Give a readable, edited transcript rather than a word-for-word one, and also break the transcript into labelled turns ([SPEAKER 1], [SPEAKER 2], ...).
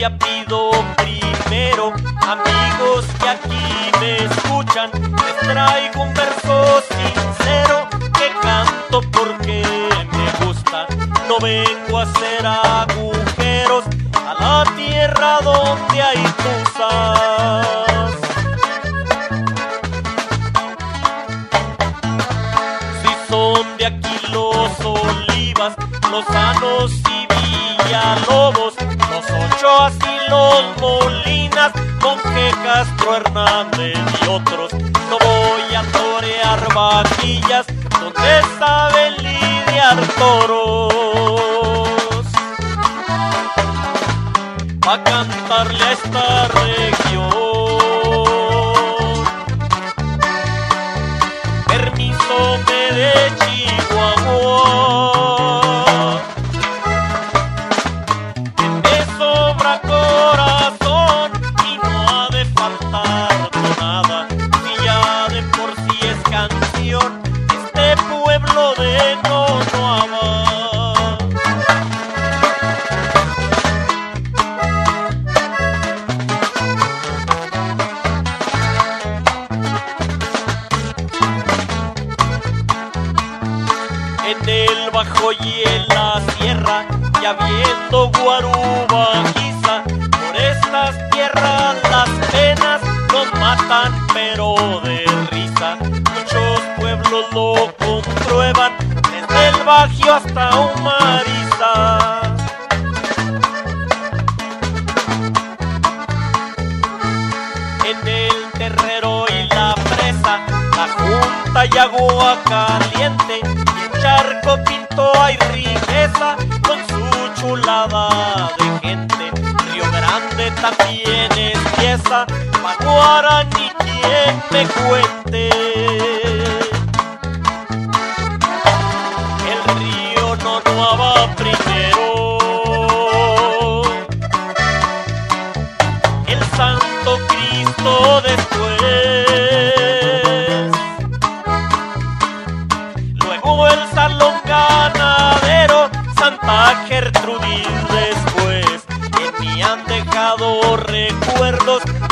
[SPEAKER 1] ya pido primero, amigos que aquí me escuchan, les traigo un verso sincero que canto porque me gusta. No vengo a hacer agujeros a la tierra donde hay tuzas. Si son de aquí los Olivas, Lozanos y Villalobos, los Ochoas y los Molinas, Monje, Castro, Hernández y otros, no voy a torear vaquillas donde saben lidiar toros. Pa' cantarle a esta región, permiso me de Chihuahua. Me sobra corazón y no ha de faltar nada, si ya de por sí es canción este pueblo de Nonuaba. En el bajo y en la sierra, ya viendo Guarubaquiza, por estas tierras las penas nos matan pero de risa. Muchos pueblos lo comprueban, desde el Bajío hasta Humariza. En el Terrero y la Presa, la Junta y Agua Caliente, Charco Pinto hay riqueza con su chulada de gente. Río Grande también es pieza, pa' Guaraní quien me cuente. El río Nonuaba primero, el Santo Cristo después, luego el Salón Ganadero, Santa Gertrudis después. En mí han dejado recuerdos